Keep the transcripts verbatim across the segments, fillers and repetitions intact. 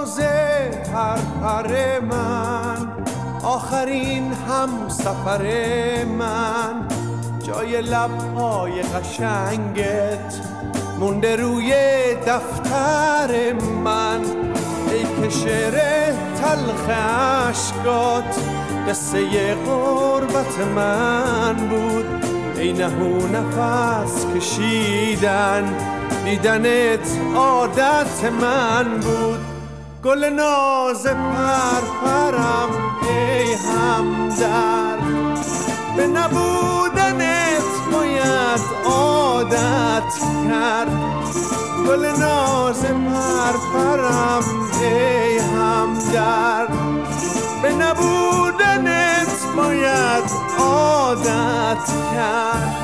ناز پرپر من، آخرین هم سفر من، جای لبهای قشنگت مونده روی دفتر من. ای که شعر تلخ عشقات قصه غربت من بود، ای نهو نفس کشیدن دیدنت عادت من بود. گل ناز پرپرم ای همدرد، به نبودنت باید عادت کرد. گل ناز پرپرم ای همدرد، به نبودنت باید عادت کرد.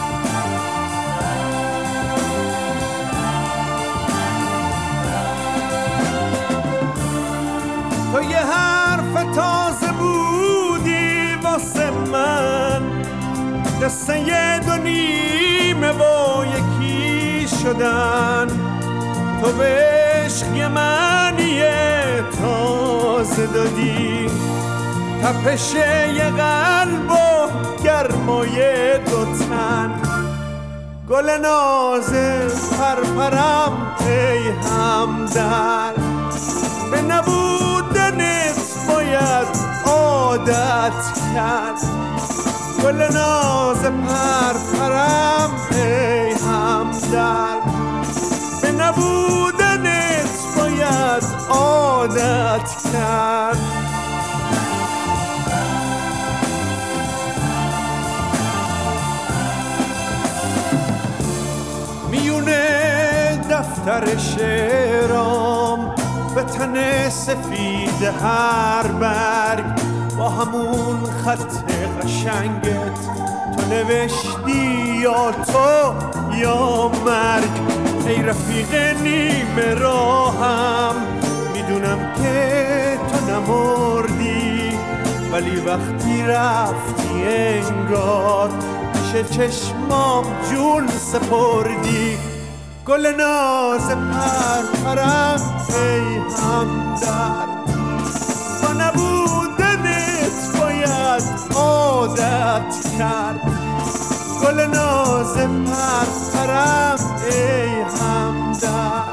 تو یه حرف تازه بودی واسه من، قصه یه دو نیمه با یکی شدن. تو به عشق یه معنی تازه دادی، تپش یه قلب و گرمای دو تن. گل ناز پرپرم ای همدرد، به نبودنت باید عادت کرد. گل ناز پرپرم ای همدرد، به نبودنت باید عادت کرد. میونه دفتر شعرام به تن سفید هر برگ، با همون خط قشنگت تو نوشتی یا تو یا مرگ. ای رفیق نیمه راهم، میدونم که تو نمردی، ولی وقتی رفتی انگار پیش چشمام جون سپردی. گل ناز پرپرم ای همدرد، با نبودنت باید عادت کرد. گل ناز پرپرم ای همدرد،